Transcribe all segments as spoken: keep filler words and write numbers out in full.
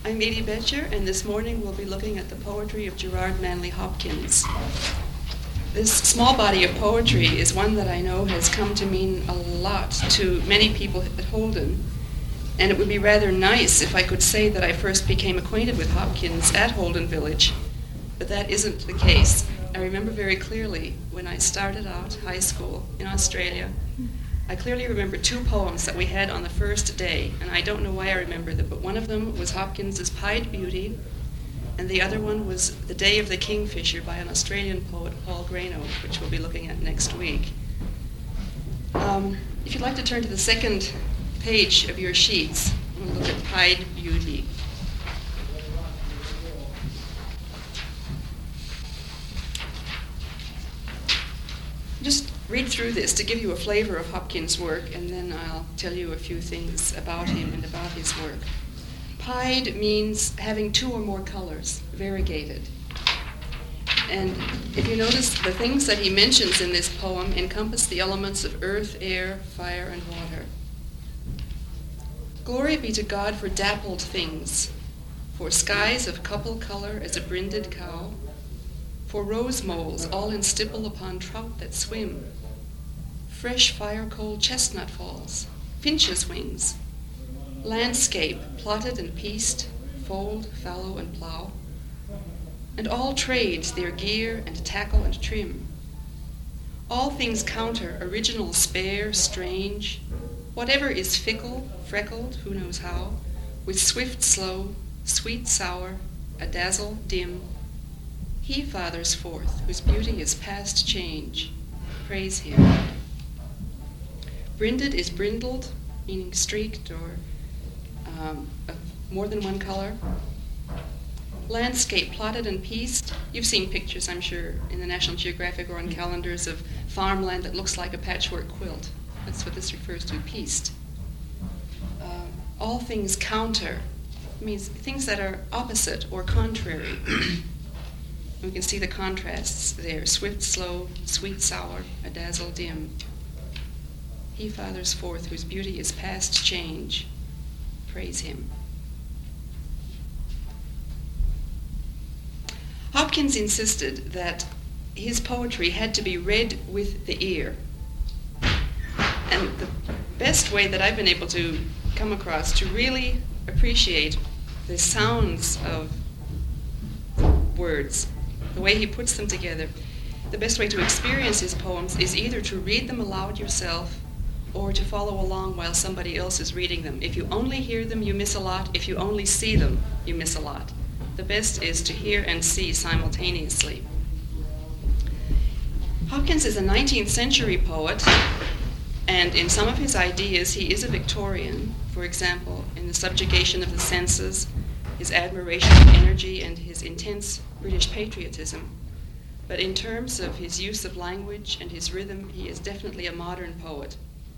I'm Edie Betcher, and this morning we'll be looking at the poetry of Gerard Manley Hopkins. This small body of poetry is one that I know has come to mean a lot to many people at Holden, and it would be rather nice if I could say that I first became acquainted with Hopkins at Holden Village, but that isn't the case. I remember very clearly when I started out high school in Australia, I clearly remember two poems that we had on the first day, and I don't know why I remember them, but one of them was Hopkins's Pied Beauty, and the other one was The Day of the Kingfisher by an Australian poet, Paul Grano, which we'll be looking at next week. Um, if you'd like to turn to the second page of your sheets, we'll look at Pied Beauty. Just read through this to give you a flavor of Hopkins' work, and then I'll tell you a few things about him and about his work. Pied means having two or more colors, variegated. And if you notice, the things that he mentions in this poem encompass the elements of earth, air, fire, and water. Glory be to God for dappled things, for skies of couple color as a brinded cow, for rose moles all in stipple upon trout that swim, fresh fire-cold chestnut falls, finches' wings, landscape plotted and pieced, fold, fallow, and plough, and all trades their gear and tackle and trim. All things counter, original, spare, strange, whatever is fickle, freckled, who knows how, with swift, slow, sweet, sour, a dazzle, dim, he fathers forth, whose beauty is past change. Praise him. Brinded is brindled, meaning streaked or um, of more than one color. Landscape plotted and pieced. You've seen pictures, I'm sure, in the National Geographic or on calendars of farmland that looks like a patchwork quilt. That's what this refers to, pieced. Uh, all things counter means things that are opposite or contrary. We can see the contrasts there. Swift, slow, sweet, sour, a dazzle dim. He fathers forth, whose beauty is past change. Praise him. Hopkins insisted that his poetry had to be read with the ear. And the best way that I've been able to come across to really appreciate the sounds of words, the way he puts them together, the best way to experience his poems is either to read them aloud yourself or to follow along while somebody else is reading them. If you only hear them, you miss a lot. If you only see them, you miss a lot. The best is to hear and see simultaneously. Hopkins is a nineteenth century poet, and in some of his ideas, he is a Victorian. For example, in the subjugation of the senses, his admiration of energy, and his intense British patriotism. But in terms of his use of language and his rhythm, he is definitely a modern poet.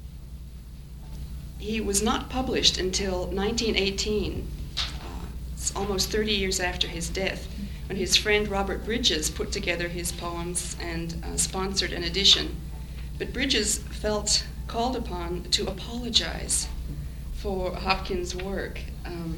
He was not published until nineteen eighteen, uh, it's almost thirty years after his death, when his friend Robert Bridges put together his poems and uh, sponsored an edition. But Bridges felt called upon to apologize for Hopkins' work. Um,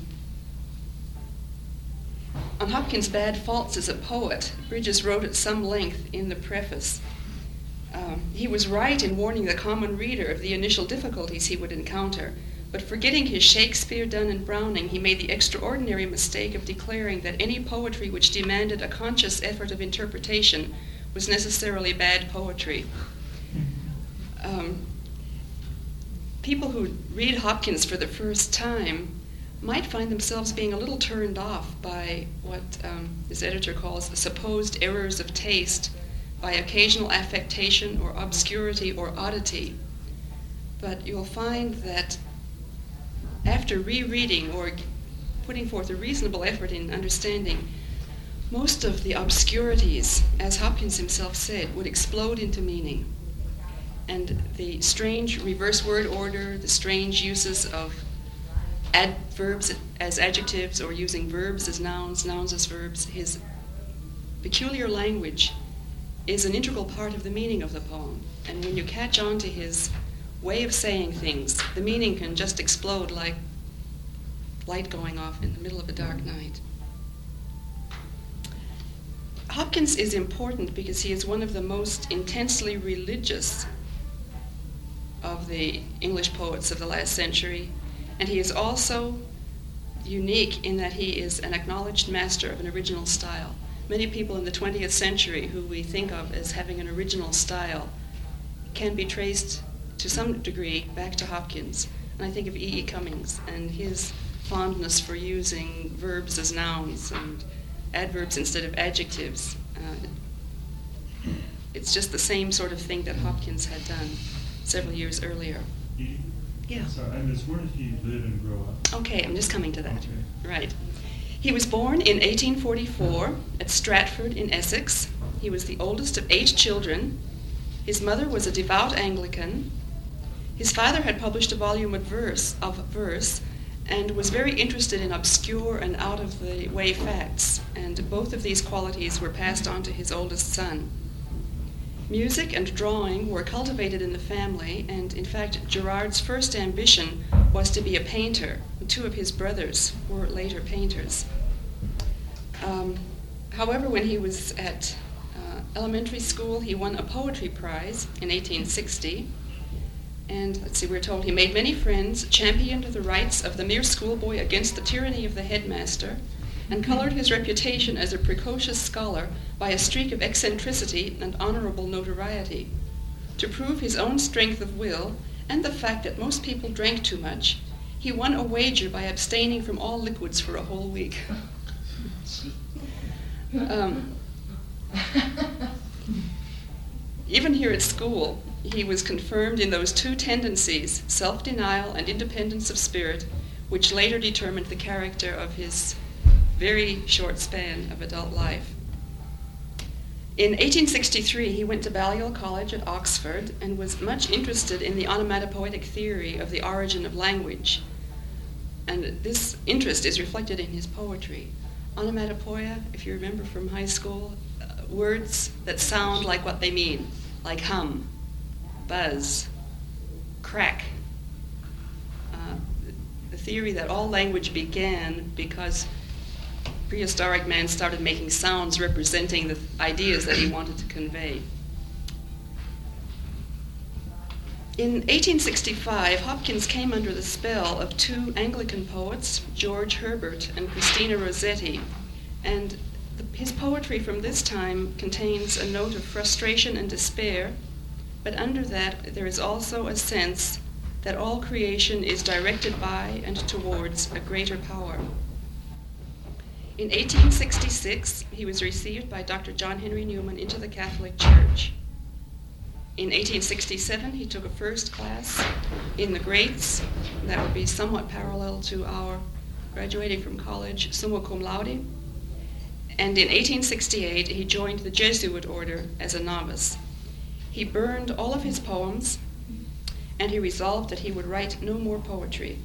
On Hopkins' bad faults as a poet, Bridges wrote at some length in the preface. Um, he was right in warning the common reader of the initial difficulties he would encounter, but forgetting his Shakespeare, Donne, and Browning, he made the extraordinary mistake of declaring that any poetry which demanded a conscious effort of interpretation was necessarily bad poetry. Um, people who read Hopkins for the first time might find themselves being a little turned off by what um, his editor calls the supposed errors of taste, by occasional affectation or obscurity or oddity. But you'll find that after rereading or putting forth a reasonable effort in understanding, most of the obscurities, as Hopkins himself said, would explode into meaning. And the strange reverse word order, the strange uses of adverbs as adjectives or using verbs as nouns, nouns as verbs, his peculiar language is an integral part of the meaning of the poem. And when you catch on to his way of saying things, the meaning can just explode like light going off in the middle of a dark night. Hopkins is important because he is one of the most intensely religious of the English poets of the last century, and he is also unique in that he is an acknowledged master of an original style. Many people in the twentieth century who we think of as having an original style can be traced to some degree back to Hopkins. And I think of E E. Cummings and his fondness for using verbs as nouns and adverbs instead of adjectives. Uh, it's just the same sort of thing that Hopkins had done several years earlier. He, Yeah. Sorry, I missed, where did he live and grow up? Okay, I'm just coming to that. Okay. Right. He was born in eighteen forty-four at Stratford in Essex. He was the oldest of eight children. His mother was a devout Anglican. His father had published a volume of verse, of verse and was very interested in obscure and out-of-the-way facts, and both of these qualities were passed on to his oldest son. Music and drawing were cultivated in the family, and in fact, Gerard's first ambition was to be a painter. Two of his brothers were later painters. Um, however, when he was at uh, elementary school, he won a poetry prize in eighteen sixty. And let's see, we're told he made many friends, championed the rights of the mere schoolboy against the tyranny of the headmaster, and colored his reputation as a precocious scholar by a streak of eccentricity and honorable notoriety. To prove his own strength of will and the fact that most people drank too much, he won a wager by abstaining from all liquids for a whole week. Um, even here at school, he was confirmed in those two tendencies, self-denial and independence of spirit, which later determined the character of his very short span of adult life. In eighteen sixty-three, he went to Balliol College at Oxford and was much interested in the onomatopoetic theory of the origin of language. And this interest is reflected in his poetry. Onomatopoeia, if you remember from high school, uh, words that sound like what they mean, like hum, buzz, crack. Uh, the theory that all language began because prehistoric man started making sounds representing the ideas that he wanted to convey. In eighteen sixty-five, Hopkins came under the spell of two Anglican poets, George Herbert and Christina Rossetti, and the, his poetry from this time contains a note of frustration and despair, but under that there is also a sense that all creation is directed by and towards a greater power. In eighteen sixty-six, he was received by Doctor John Henry Newman into the Catholic Church. In eighteen sixty-seven, he took a first class in the Greats. That would be somewhat parallel to our graduating from college summa cum laude. And in eighteen sixty-eight, he joined the Jesuit order as a novice. He burned all of his poems, and he resolved that he would write no more poetry.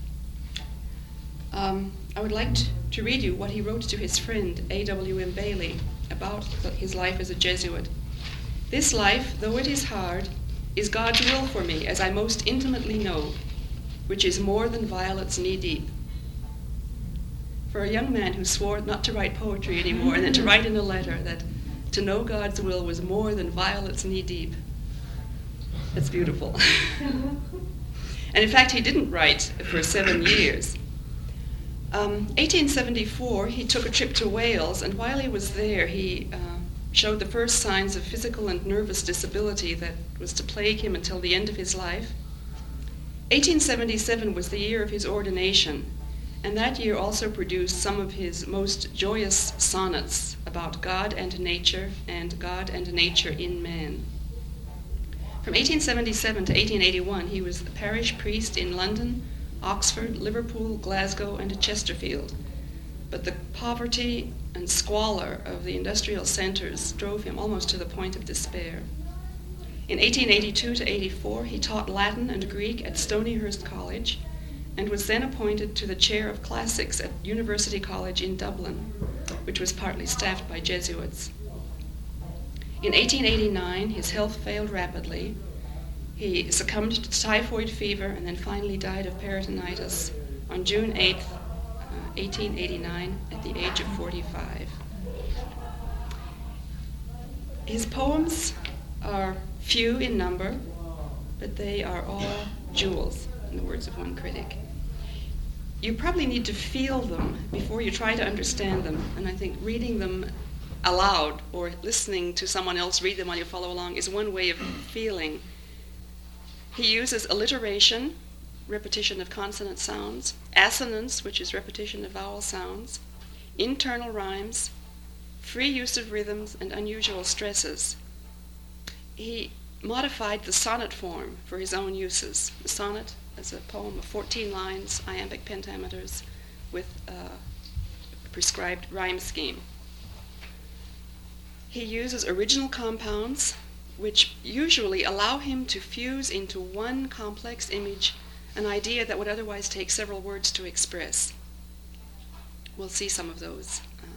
Um, I would like to, to read you what he wrote to his friend A W M Bailey about his life as a Jesuit. This life, though it is hard, is God's will for me, as I most intimately know, which is more than violets knee-deep. For a young man who swore not to write poetry anymore, and then to write in a letter that to know God's will was more than violets knee-deep, that's beautiful. And in fact, he didn't write for seven years. Um, eighteen seventy-four, he took a trip to Wales, and while he was there, he uh, showed the first signs of physical and nervous disability that was to plague him until the end of his life. eighteen seventy-seven was the year of his ordination, and that year also produced some of his most joyous sonnets about God and nature and God and nature in man. From eighteen seventy-seven to eighteen eighty-one, he was the parish priest in London, Oxford, Liverpool, Glasgow, and Chesterfield. But the poverty and squalor of the industrial centers drove him almost to the point of despair. In eighteen eighty-two to eighty-four, he taught Latin and Greek at Stonyhurst College and was then appointed to the chair of classics at University College in Dublin, which was partly staffed by Jesuits. In eighteen eighty-nine, his health failed rapidly. He succumbed to typhoid fever and then finally died of peritonitis on June eighth, uh, eighteen eighty-nine, at the age of forty-five. His poems are few in number, but they are all jewels, in the words of one critic. You probably need to feel them before you try to understand them, and I think reading them aloud or listening to someone else read them while you follow along is one way of feeling. He uses alliteration, repetition of consonant sounds, assonance, which is repetition of vowel sounds, internal rhymes, free use of rhythms, and unusual stresses. He modified the sonnet form for his own uses. The sonnet is a poem of fourteen lines, iambic pentameters, with a prescribed rhyme scheme. He uses original compounds, which usually allow him to fuse into one complex image an idea that would otherwise take several words to express. We'll see some of those. Uh,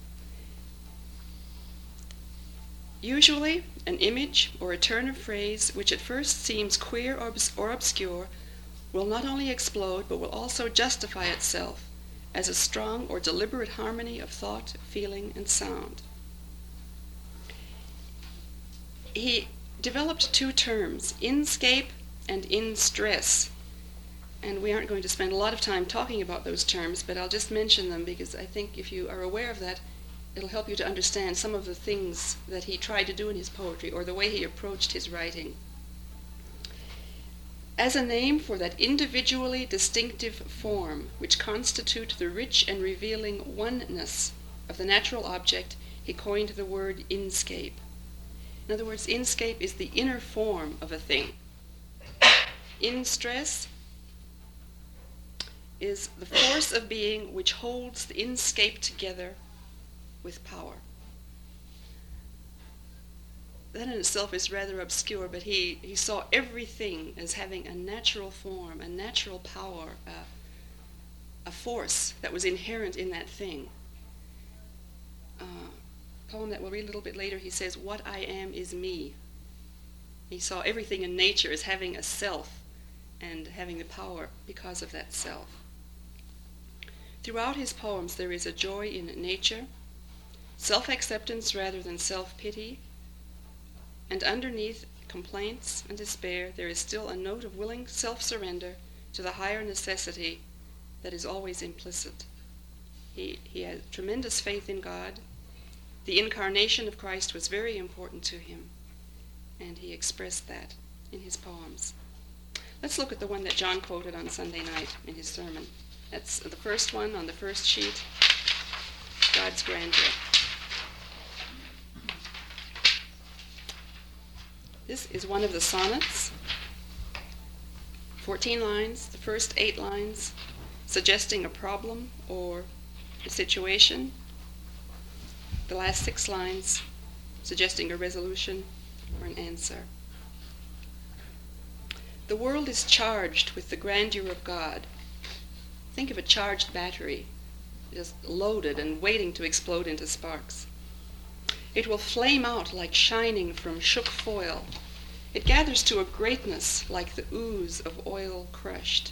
usually, an image or a turn of phrase which at first seems queer or, obs- or obscure will not only explode, but will also justify itself as a strong or deliberate harmony of thought, feeling, and sound. He developed two terms, inscape and in-stress. And we aren't going to spend a lot of time talking about those terms, but I'll just mention them because I think if you are aware of that, it'll help you to understand some of the things that he tried to do in his poetry or the way he approached his writing. As a name for that individually distinctive form which constitute the rich and revealing oneness of the natural object, he coined the word inscape. In other words, inscape is the inner form of a thing. In-stress is the force of being which holds the inscape together with power. That in itself is rather obscure, but he, he saw everything as having a natural form, a natural power, a, a force that was inherent in that thing. Uh, poem that we'll read a little bit later, he says, "What I am is me." He saw everything in nature as having a self and having the power because of that self. Throughout his poems there is a joy in nature, self-acceptance rather than self-pity, and underneath complaints and despair there is still a note of willing self-surrender to the higher necessity that is always implicit. He, he had tremendous faith in God. The incarnation of Christ was very important to him, and he expressed that in his poems. Let's look at the one that John quoted on Sunday night in his sermon. That's the first one on the first sheet, God's Grandeur. This is one of the sonnets, fourteen lines, the first eight lines suggesting a problem or a situation, the last six lines suggesting a resolution or an answer. The world is charged with the grandeur of God. Think of a charged battery, just loaded and waiting to explode into sparks. It will flame out like shining from shook foil. It gathers to a greatness like the ooze of oil crushed.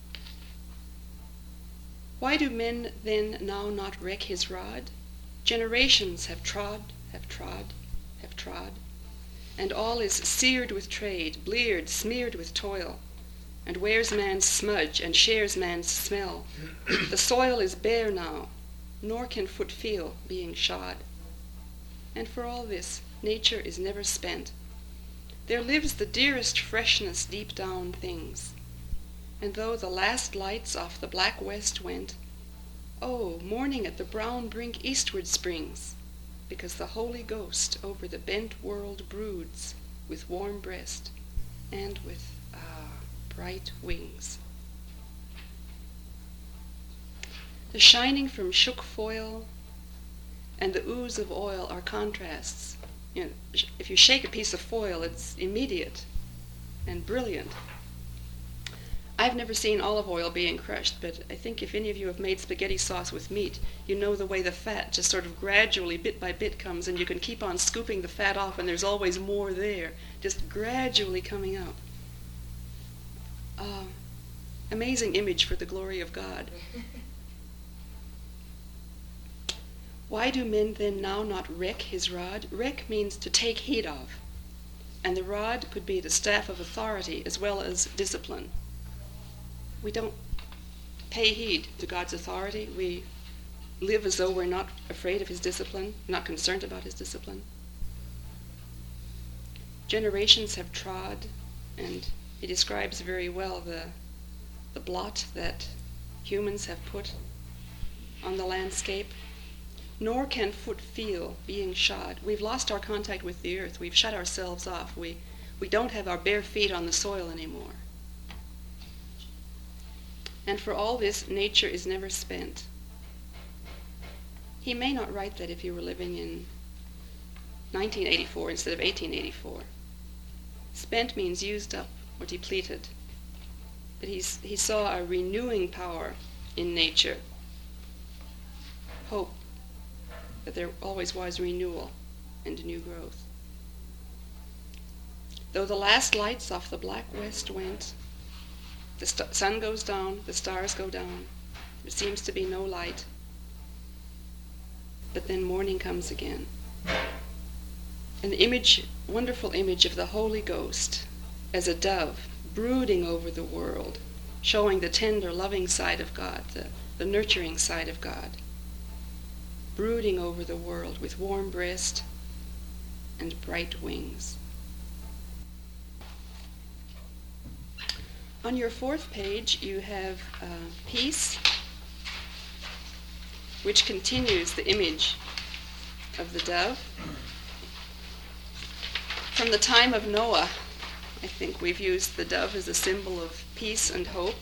Why do men then now not wreck his rod? Generations have trod, have trod, have trod, and all is seared with trade, bleared, smeared with toil, and wears man's smudge and shares man's smell. The soil is bare now, nor can foot feel being shod. And for all this, nature is never spent. There lives the dearest freshness deep down things. And though the last lights off the black west went, oh, morning at the brown brink eastward springs, because the Holy Ghost over the bent world broods with warm breast and with ah, bright wings. The shining from shook foil and the ooze of oil are contrasts. You know, if you shake a piece of foil, it's immediate and brilliant. I've never seen olive oil being crushed, but I think if any of you have made spaghetti sauce with meat, you know the way the fat just sort of gradually, bit by bit, comes, and you can keep on scooping the fat off, and there's always more there, just gradually coming up. Uh, amazing image for the glory of God. Why do men then now not reck his rod? Reck means to take heed of. And the rod could be the staff of authority as well as discipline. We don't pay heed to God's authority. We live as though we're not afraid of his discipline, not concerned about his discipline. Generations have trod, and he describes very well the, the blot that humans have put on the landscape. Nor can foot feel being shod. We've lost our contact with the earth. We've shut ourselves off. We, we don't have our bare feet on the soil anymore. And for all this, nature is never spent. He may not write that if he were living in nineteen eighty-four instead of eighteen eighty-four. Spent means used up or depleted. But he's, he saw a renewing power in nature. Hope that there always was renewal and new growth. Though the last lights off the black west went, the st- sun goes down, the stars go down, there seems to be no light. But then morning comes again. An image, wonderful image of the Holy Ghost as a dove brooding over the world, showing the tender, loving side of God, the, the nurturing side of God, brooding over the world with warm breast and bright wings. On your fourth page, you have uh, peace, which continues the image of the dove. From the time of Noah, I think we've used the dove as a symbol of peace and hope.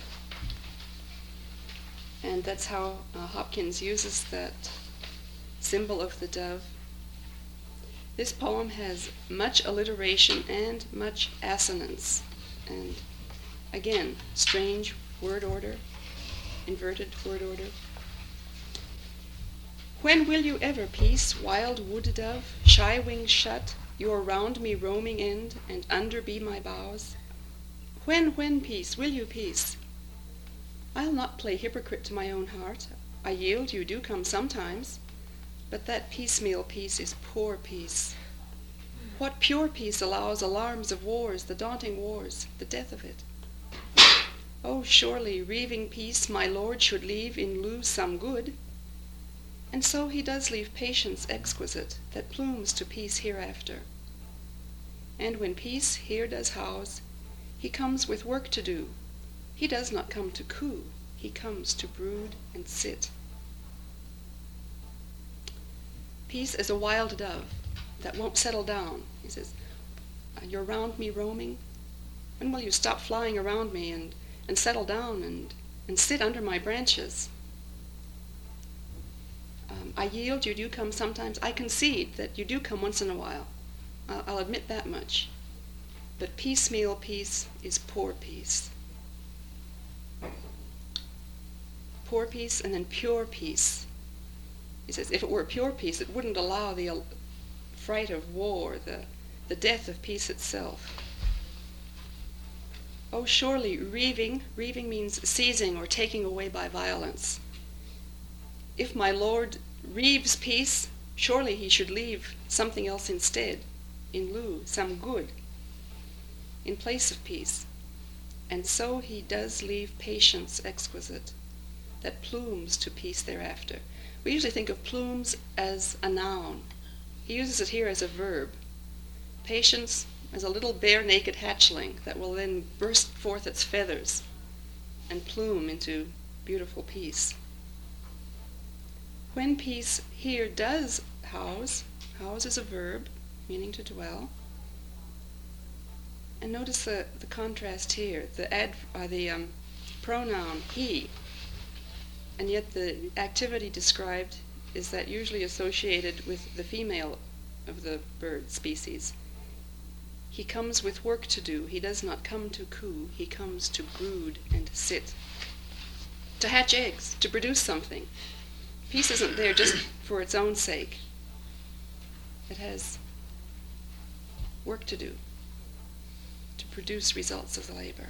And that's how uh, Hopkins uses that symbol of the dove. This poem has much alliteration and much assonance. And again, strange word order, inverted word order. When will you ever peace, wild wood dove, shy wings shut, your round me roaming end, and under be my boughs? When, when peace, will you peace? I'll not play hypocrite to my own heart. I yield you do come sometimes, but that piecemeal peace is poor peace. What pure peace allows alarms of wars, the daunting wars, the death of it? Oh, surely, reaving peace, my lord should leave in lieu some good. And so he does leave patience exquisite, that plumes to peace hereafter. And when peace here does house, he comes with work to do. He does not come to coo, he comes to brood and sit. Peace is a wild dove that won't settle down. He says, you're round me roaming. When will you stop flying around me and, and settle down and, and sit under my branches? Um, I yield, you do come sometimes. I concede that you do come once in a while. I'll, I'll admit that much. But piecemeal peace is poor peace. Poor peace and then pure peace. He says, if it were pure peace, it wouldn't allow the uh, fright of war, the, the death of peace itself. Oh, surely reaving, reaving means seizing or taking away by violence. If my Lord reaves peace, surely he should leave something else instead, in lieu, some good, in place of peace. And so he does leave patience exquisite, that plumes to peace thereafter. We usually think of plumes as a noun. He uses it here as a verb. Patience as a little bare naked hatchling that will then burst forth its feathers and plume into beautiful peace. When peace here does house, house is a verb, meaning to dwell. And notice the, the contrast here, the ad, uh, the um, pronoun he, and yet the activity described is that usually associated with the female of the bird species. He comes with work to do. He does not come to coo. He comes to brood and sit, to hatch eggs, to produce something. Peace isn't there just for its own sake. It has work to do, to produce results of the labor.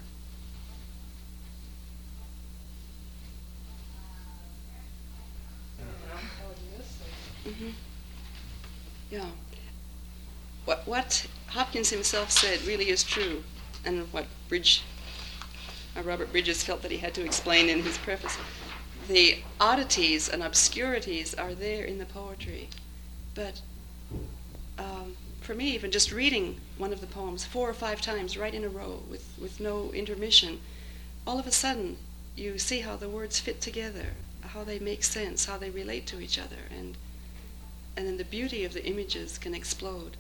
Mm-hmm. Yeah. What what Hopkins himself said really is true, and what Bridge, uh, Robert Bridges felt that he had to explain in his preface. The oddities and obscurities are there in the poetry, but um, for me, even just reading one of the poems four or five times right in a row with, with no intermission, all of a sudden you see how the words fit together, how they make sense, how they relate to each other, and and then the beauty of the images can explode.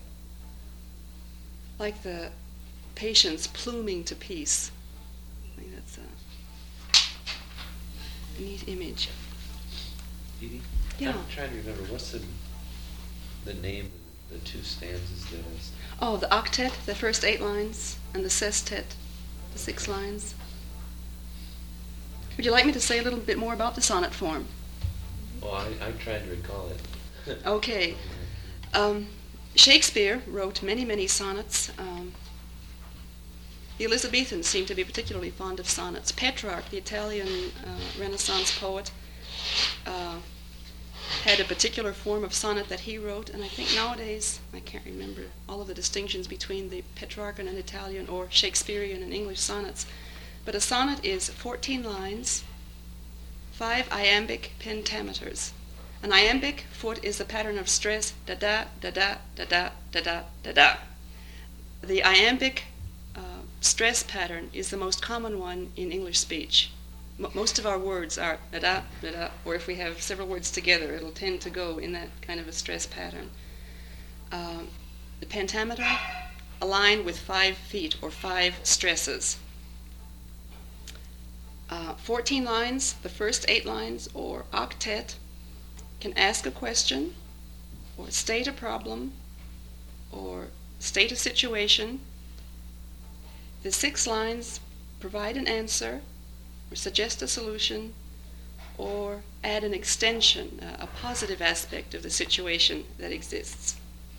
Like the patience pluming to peace. I think that's a, a neat image. Edie? Yeah. I'm trying to remember, what's the the name of the two stanzas that is? Oh, the octet, the first eight lines, and the sestet, the six lines. Would you like me to say a little bit more about the sonnet form? Oh, I, I'm trying to recall it. Okay. Um, Shakespeare wrote many, many sonnets. Um, the Elizabethans seem to be particularly fond of sonnets. Petrarch, the Italian uh, Renaissance poet, uh, had a particular form of sonnet that he wrote, and I think nowadays, I can't remember all of the distinctions between the Petrarchan and Italian or Shakespearean and English sonnets, but a sonnet is fourteen lines, five iambic pentameters. An iambic foot is a pattern of stress, da-da, da-da, da-da, da-da, da-da. The iambic uh, stress pattern is the most common one in English speech. M- most of our words are da-da, da-da, or if we have several words together, it'll tend to go in that kind of a stress pattern. Um, the pentameter, a line with five feet or five stresses. Uh, fourteen lines, the first eight lines, or octet, can ask a question, or state a problem, or state a situation. The six lines provide an answer, or suggest a solution, or add an extension, a, a positive aspect of the situation that exists.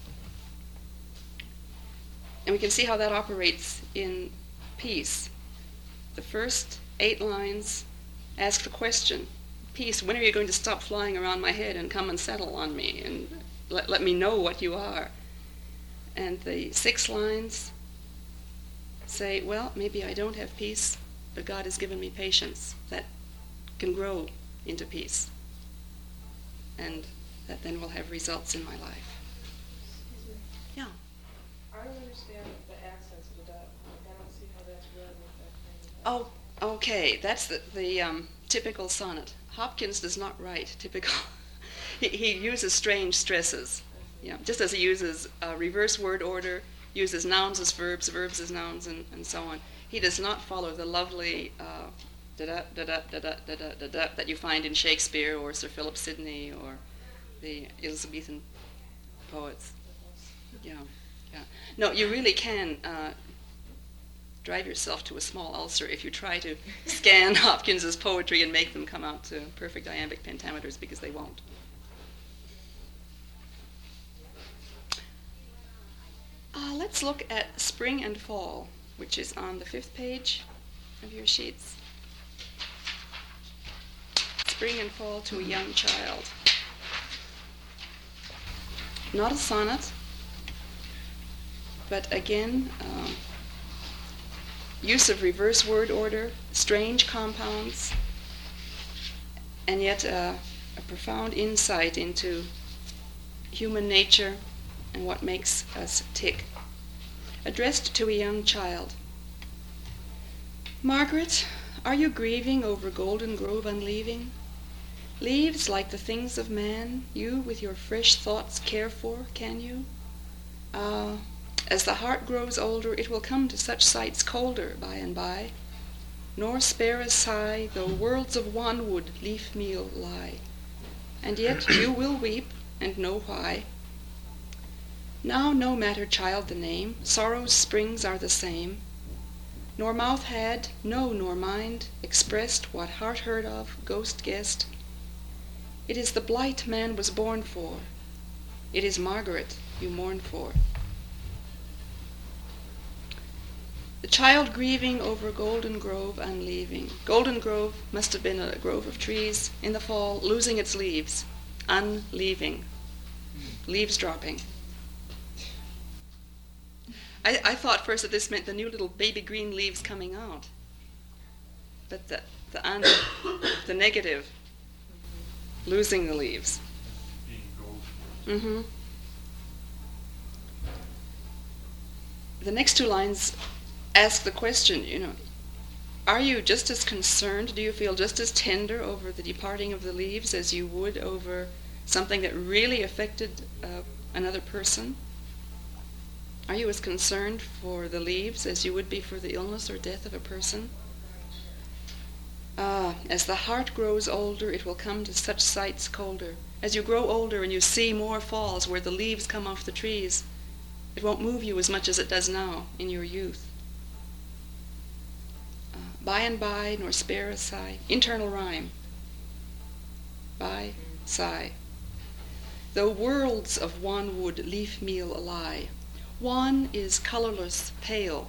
And we can see how that operates in peace. The first eight lines ask the question, peace, when are you going to stop flying around my head and come and settle on me and let, let me know what you are? And the six lines say, well, maybe I don't have peace, but God has given me patience that can grow into peace. And that then will have results in my life. Excuse me. Yeah. I don't understand the accents of the dot. I don't see how that's read with that kind of. Oh, okay. That's the, the um, typical sonnet. Hopkins does not write typical. he, he uses strange stresses. Yeah, just as he uses uh, reverse word order, uses nouns as verbs, verbs as nouns, and, and so on. He does not follow the lovely uh, da-da, da-da, da-da, da-da, da-da that you find in Shakespeare or Sir Philip Sidney or the Elizabethan poets. Yeah, yeah. No, you really can uh, drive yourself to a small ulcer if you try to scan Hopkins's poetry and make them come out to perfect iambic pentameters, because they won't. Uh, let's look at Spring and Fall, which is on the fifth page of your sheets. Spring and Fall to a Young Child. Not a sonnet, but again, um, use of reverse word order, strange compounds, and yet uh, a profound insight into human nature and what makes us tick. Addressed to a young child. Margaret, are you grieving over Golden Grove unleaving? Leaves like the things of man, you with your fresh thoughts care for, can you? Ah, as the heart grows older, it will come to such sights colder by and by, nor spare a sigh, though worlds of wanwood leaf meal lie. And yet you will weep, and know why. Now no matter, child, the name, sorrow's springs are the same. Nor mouth had, no, nor mind, expressed what heart heard of, ghost guessed. It is the blight man was born for. It is Margaret you mourn for. The child grieving over Golden Grove unleaving. Golden Grove must have been a grove of trees in the fall, losing its leaves, unleaving. leaves dropping. I, I thought first that this meant the new little baby green leaves coming out. But the the, un, the negative, losing the leaves. Being gold. Mm-hmm. The next two lines ask the question, you know, are you just as concerned, do you feel just as tender over the departing of the leaves as you would over something that really affected uh, another person? Are you as concerned for the leaves as you would be for the illness or death of a person? Ah, as the heart grows older, it will come to such sights colder. As you grow older and you see more falls where the leaves come off the trees, it won't move you as much as it does now in your youth. Uh, by and by, nor spare a sigh. Internal rhyme. By, sigh. Though worlds of one would leaf meal lie, one is colorless, pale,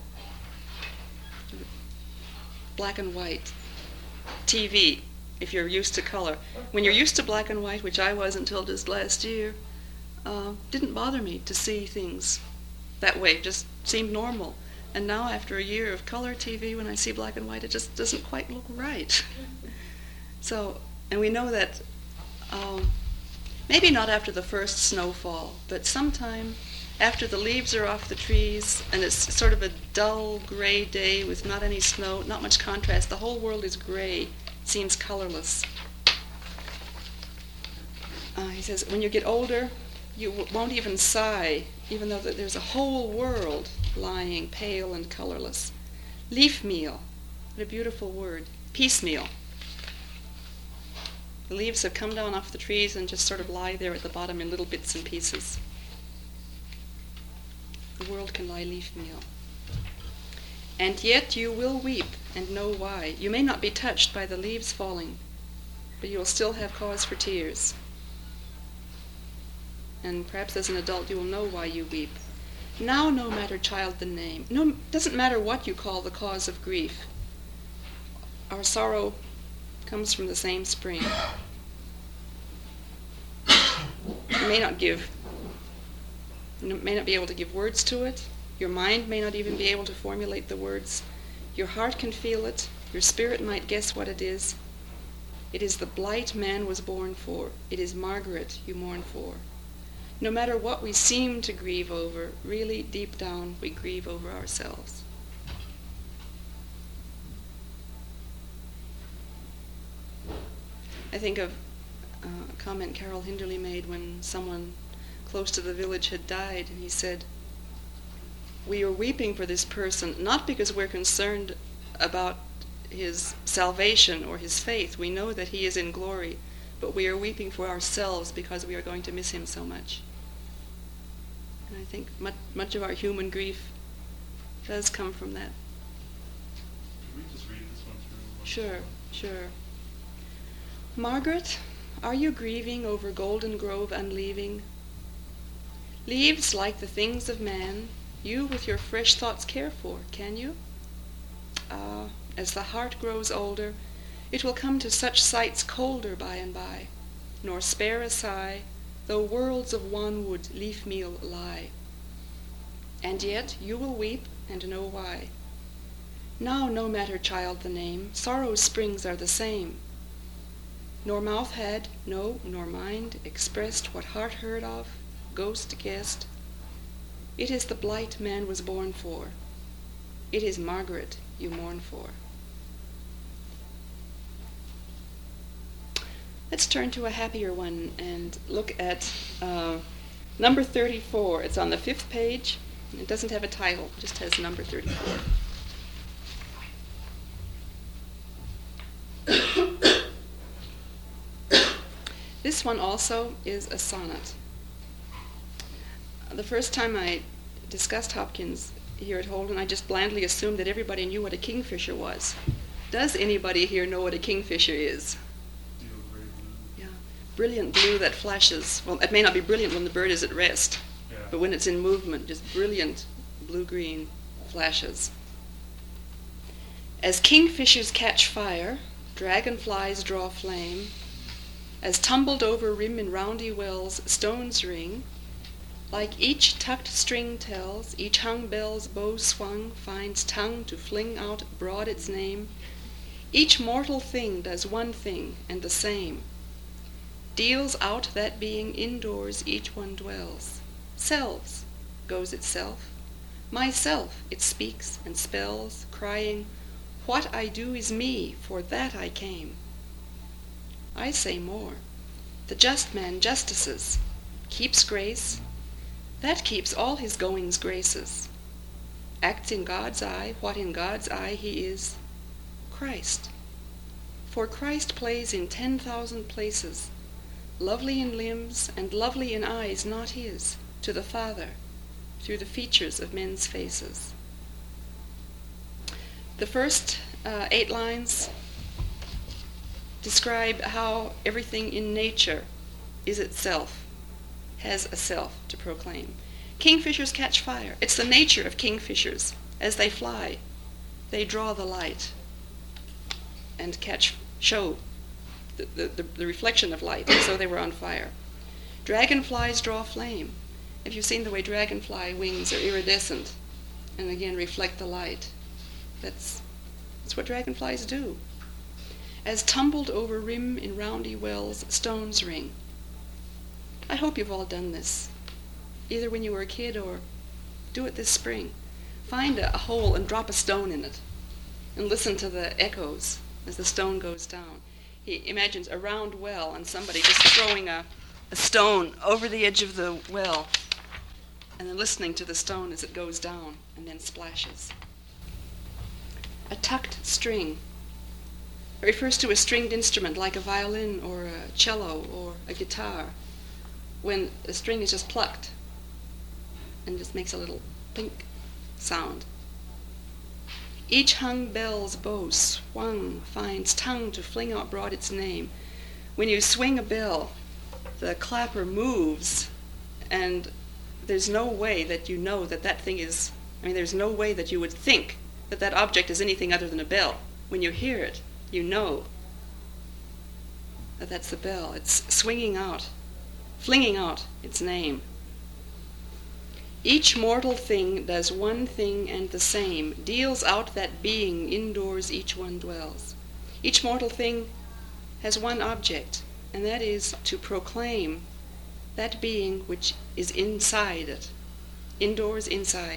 black and white. T V, if you're used to color. When you're used to black and white, which I was until just last year, uh, didn't bother me to see things that way, just seemed normal. And now after a year of color T V, when I see black and white, it just doesn't quite look right. So, and we know that um, maybe not after the first snowfall, but sometime after the leaves are off the trees and it's sort of a dull gray day with not any snow, not much contrast, the whole world is gray, seems colorless. Uh, he says, when you get older, you w- won't even sigh, even though th- there's a whole world lying pale and colorless. Leaf meal, what a beautiful word. Piecemeal. The leaves have come down off the trees and just sort of lie there at the bottom in little bits and pieces. The world can lie leaf meal. And yet you will weep and know why. You may not be touched by the leaves falling, but you will still have cause for tears. And perhaps as an adult you will know why you weep. Now no matter, child, the name. No, doesn't matter what you call the cause of grief. Our sorrow comes from the same spring. You may not give You may not be able to give words to it. Your mind may not even be able to formulate the words. Your heart can feel it. Your spirit might guess what it is. It is the blight man was born for. It is Margaret you mourn for. No matter what we seem to grieve over, really deep down we grieve over ourselves. I think of uh, a comment Carol Hinderly made when someone close to the village had died, and he said, we are weeping for this person not because we're concerned about his salvation or his faith. We know that he is in glory, but we are weeping for ourselves because we are going to miss him so much. And I think much, much of our human grief does come from that. Could we just read this one through? Sure, sure. Margaret, are you grieving over Golden Grove unleaving? Leaves like the things of man, you with your fresh thoughts care for, can you? Ah, as the heart grows older, it will come to such sights colder by and by, nor spare a sigh, though worlds of wanwood leaf meal lie. And yet you will weep and know why. Now no matter, child, the name, sorrow's springs are the same. Nor mouth had, no, nor mind expressed what heart heard of, ghost guessed. It is the blight man was born for. It is Margaret you mourn for. Let's turn to a happier one and look at uh, number thirty-four. It's on the fifth page. It doesn't have a title, it just has number thirty-four. This one also is a sonnet. The first time I discussed Hopkins here at Holden, I just blandly assumed that everybody knew what a kingfisher was. Does anybody here know what a kingfisher is? Steel gray blue. Yeah, brilliant blue that flashes. Well, it may not be brilliant when the bird is at rest, Yeah. but when it's in movement, just brilliant blue-green flashes. As kingfishers catch fire, dragonflies draw flame, As tumbled over rim in roundy wells stones ring, like each tucked string tells, each hung bell's bow swung finds tongue to fling out broad its name, each mortal thing does one thing and the same, deals out that being indoors each one dwells. Selves goes itself, myself it speaks and spells, crying, what I do is me, for that I came. I say more, the just man justices, keeps grace, that keeps all his goings graces, acts in God's eye what in God's eye he is, Christ. For Christ plays in ten thousand places, lovely in limbs and lovely in eyes not his, to the Father, through the features of men's faces. The first uh, eight lines describe how everything in nature is itself, has a self to proclaim. Kingfishers catch fire. It's the nature of kingfishers. As they fly, they draw the light and catch, show the, the, the reflection of light, as though they were on fire. Dragonflies draw flame. Have you seen the way dragonfly wings are iridescent and again reflect the light? That's, that's what dragonflies do. As tumbled over rim in roundy wells stones ring. I hope you've all done this, either when you were a kid or do it this spring. Find a, a hole and drop a stone in it and listen to the echoes as the stone goes down. He imagines a round well and somebody just throwing a, a stone over the edge of the well and then listening to the stone as it goes down and then splashes. A tucked string. It refers to a stringed instrument like a violin or a cello or a guitar, when the string is just plucked and just makes a little pink sound. Each hung bell's bow swung finds tongue to fling out broad its name. When you swing a bell, the clapper moves, and there's no way that you know that that thing is, I mean, there's no way that you would think that that object is anything other than a bell. When you hear it, you know that that's the bell. It's swinging out, flinging out its name. Each mortal thing does one thing and the same, deals out that being indoors each one dwells. Each mortal thing has one object, and that is to proclaim that being which is inside it, indoors, inside.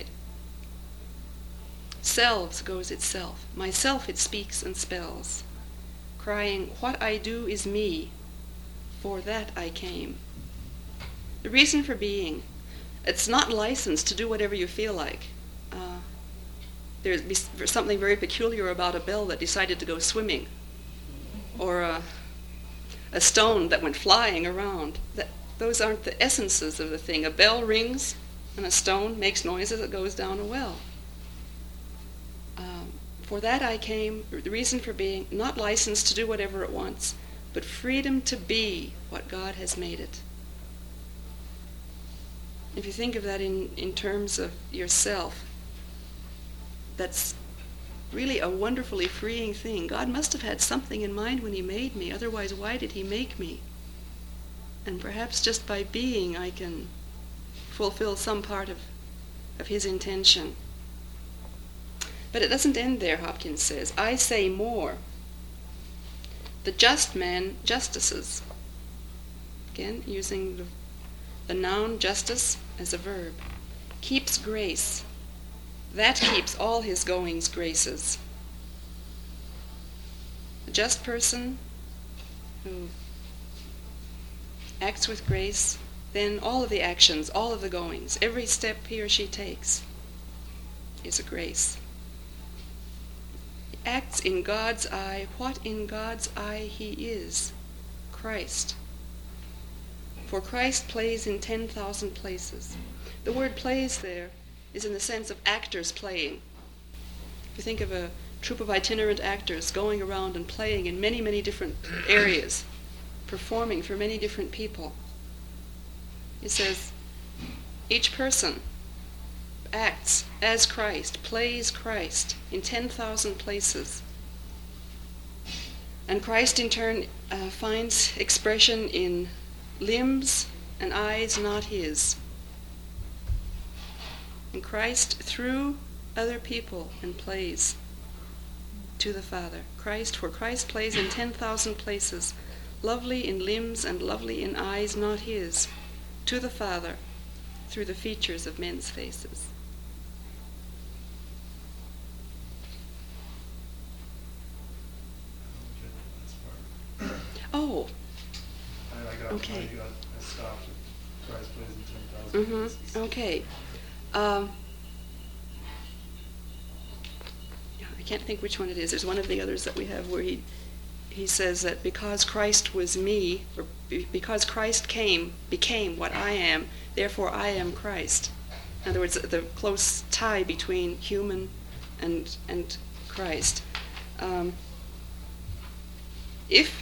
Selves goes itself, myself it speaks and spells, crying, what I do is me, for that I came. The reason for being, it's not licensed to do whatever you feel like. Uh, there's something very peculiar about a bell that decided to go swimming, or a, a stone that went flying around. That, those aren't the essences of the thing. A bell rings and a stone makes noise as it goes down a well. Um, for that I came, the reason for being, not licensed to do whatever it wants, but freedom to be what God has made it. If you think of that in, in terms of yourself, that's really a wonderfully freeing thing. God must have had something in mind when he made me, otherwise why did he make me? And perhaps just by being I can fulfill some part of, of his intention. But it doesn't end there, Hopkins says. I say more. The just man justices. Again, using the, the noun justice as a verb. Keeps grace. That keeps all his goings graces. A just person who acts with grace, then all of the actions, all of the goings, every step he or she takes is a grace. He acts in God's eye what in God's eye he is, Christ. For Christ plays in ten thousand places. The word plays there is in the sense of actors playing. If you think of a troupe of itinerant actors going around and playing in many, many different areas, performing for many different people. It says, each person acts as Christ, plays Christ in ten thousand places. And Christ in turn uh, finds expression in limbs and eyes not his. And Christ through other people and plays to the Father. Christ, for Christ plays in ten thousand places, lovely in limbs and lovely in eyes not his, to the Father through the features of men's faces. I don't get the last part. Oh, I, I got, Okay. I got, I stopped at Christ plays in ten thousand mm-hmm, places. okay. Um, yeah, I can't think which one it is. There's one of the others that we have where he he says that because Christ was me, or be, because Christ came, became what I am, therefore I am Christ. In other words, the close tie between human and and Christ. Um, if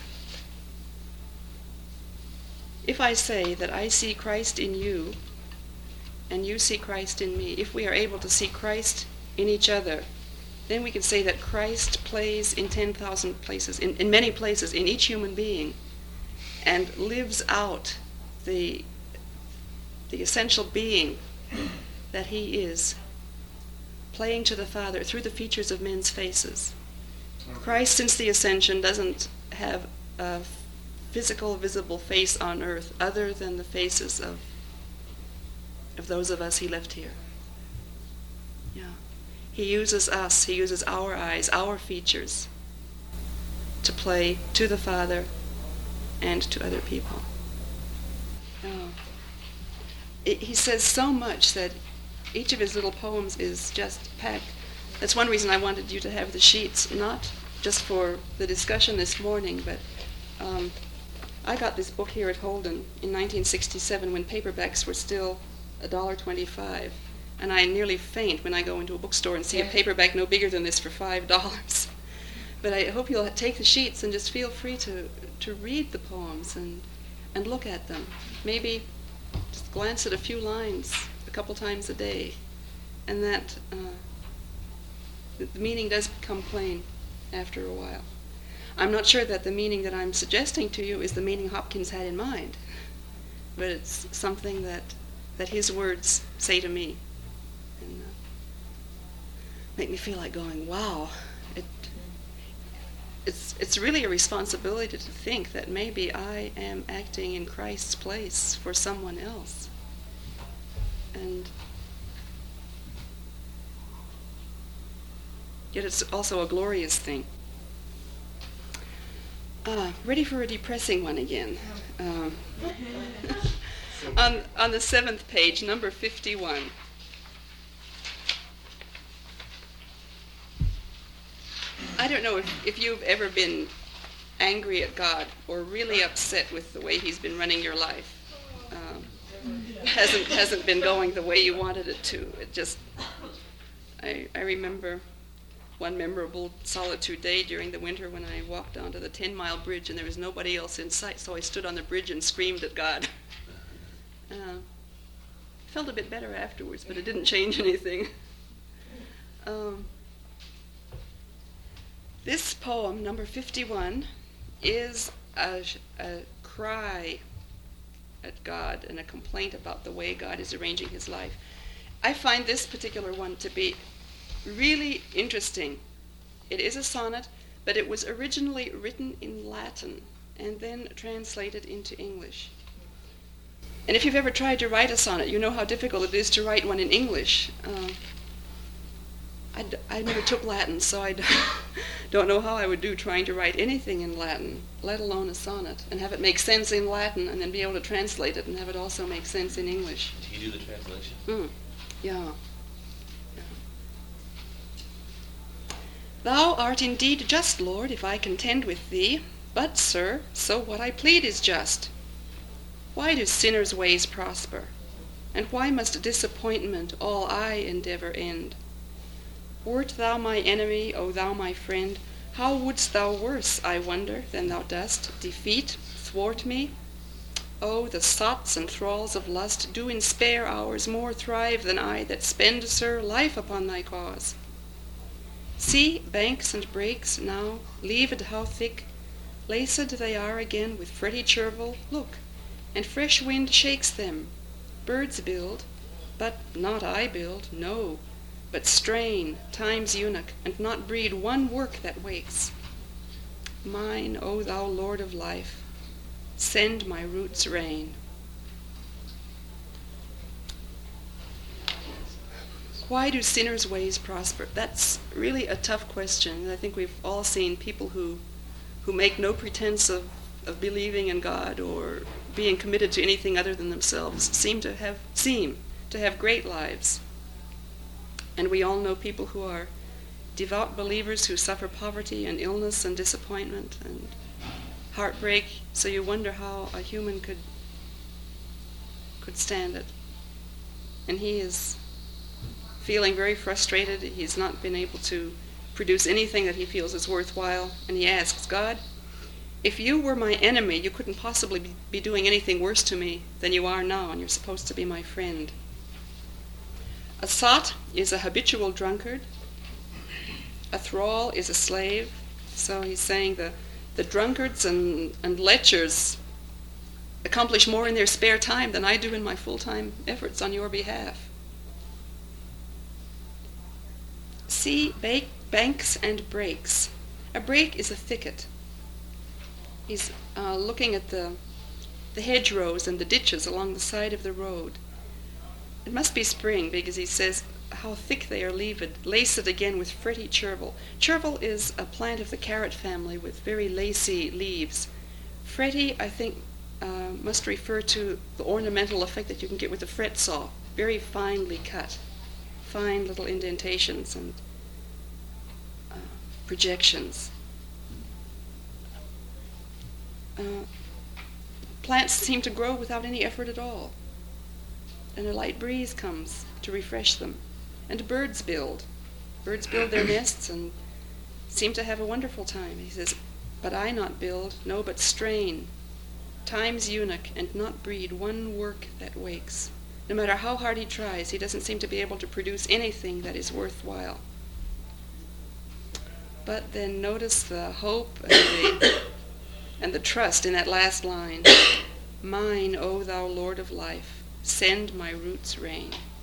if I say that I see Christ in you, and you see Christ in me, if we are able to see Christ in each other, then we can say that Christ plays in ten thousand places, in, in many places, in each human being, and lives out the, the essential being that he is, playing to the Father through the features of men's faces. Okay. Christ, since the ascension, doesn't have a physical, visible face on earth other than the faces of of those of us he left here. Yeah. He uses us, he uses our eyes, our features, to play to the Father and to other people. Oh. It, he says so much that each of his little poems is just packed. That's one reason I wanted you to have the sheets, not just for the discussion this morning, but um, I got this book here at Holden in nineteen sixty-seven when paperbacks were still a dollar twenty-five, and I nearly faint when I go into a bookstore and see a paperback no bigger than this for five dollars. But I hope you'll take the sheets and just feel free to, to read the poems and and look at them. Maybe just glance at a few lines a couple times a day, and that uh, the, the meaning does become plain after a while. I'm not sure that the meaning that I'm suggesting to you is the meaning Hopkins had in mind, but it's something that that his words say to me, and uh, make me feel like going, wow, it, it's it's really a responsibility to think that maybe I am acting in Christ's place for someone else. And yet it's also a glorious thing. Uh, ready for a depressing one again. Um, on, on the seventh page, number fifty-one. I don't know if, if you've ever been angry at God or really upset with the way he's been running your life. Um, hasn't hasn't been going the way you wanted it to. It just, I, I remember one memorable solitude day during the winter when I walked onto the ten-mile bridge and there was nobody else in sight, so I stood on the bridge and screamed at God. Uh, felt a bit better afterwards, but it didn't change anything. Um, this poem, number fifty-one, is a, a cry at God and a complaint about the way God is arranging his life. I find this particular one to be really interesting. It is a sonnet, but it was originally written in Latin and then translated into English. And if you've ever tried to write a sonnet, you know how difficult it is to write one in English. Uh, I, d- I never took Latin, so I d- don't know how I would do trying to write anything in Latin, let alone a sonnet, and have it make sense in Latin and then be able to translate it and have it also make sense in English. Do you do the translation? Mm, yeah. Thou art indeed just, Lord, if I contend with thee. But, sir, so what I plead is just. Why do sinners' ways prosper? And why must disappointment all I endeavor end? Wert thou my enemy, O thou my friend, how wouldst thou worse, I wonder, than thou dost, defeat, thwart me? Oh, the sots and thralls of lust do in spare hours more thrive than I that spend, sir, life upon thy cause. See banks and breaks now, leaved how thick, Laced they are again with fretty chervil, look, and fresh wind shakes them. Birds build, but not I build, no, but strain, time's eunuch, and not breed one work that wakes. Mine, O thou Lord of life, send my roots rain. Why do sinners' ways prosper? That's really a tough question. I think we've all seen people who who make no pretense of, of believing in God or being committed to anything other than themselves seem to have seem to have great lives. And we all know people who are devout believers who suffer poverty and illness and disappointment and heartbreak, so you wonder how a human could could stand it. And he is feeling very frustrated. He's not been able to produce anything that he feels is worthwhile, and he asks, God, if you were my enemy, you couldn't possibly be, be doing anything worse to me than you are now, and you're supposed to be my friend. A sot is a habitual drunkard. A thrall is a slave. So he's saying the, the drunkards and, and lechers accomplish more in their spare time than I do in my full-time efforts on your behalf. See ba- banks and breaks. A break is a thicket. He's uh, looking at the, the hedgerows and the ditches along the side of the road. It must be spring, because he says how thick they are leaved, laced again with fretty chervil. Chervil is a plant of the carrot family with very lacy leaves. Fretty, I think, uh, must refer to the ornamental effect that you can get with a fret saw, very finely cut, fine little indentations and uh, projections. Uh, plants seem to grow without any effort at all, and a light breeze comes to refresh them. And birds build. Birds build their nests and seem to have a wonderful time. He says, but I not build, no, but strain, time's eunuch, and not breed one work that wakes. No matter how hard he tries, he doesn't seem to be able to produce anything that is worthwhile. But then notice the hope and the, and the trust in that last line. Mine, O thou Lord of life, send my roots rain.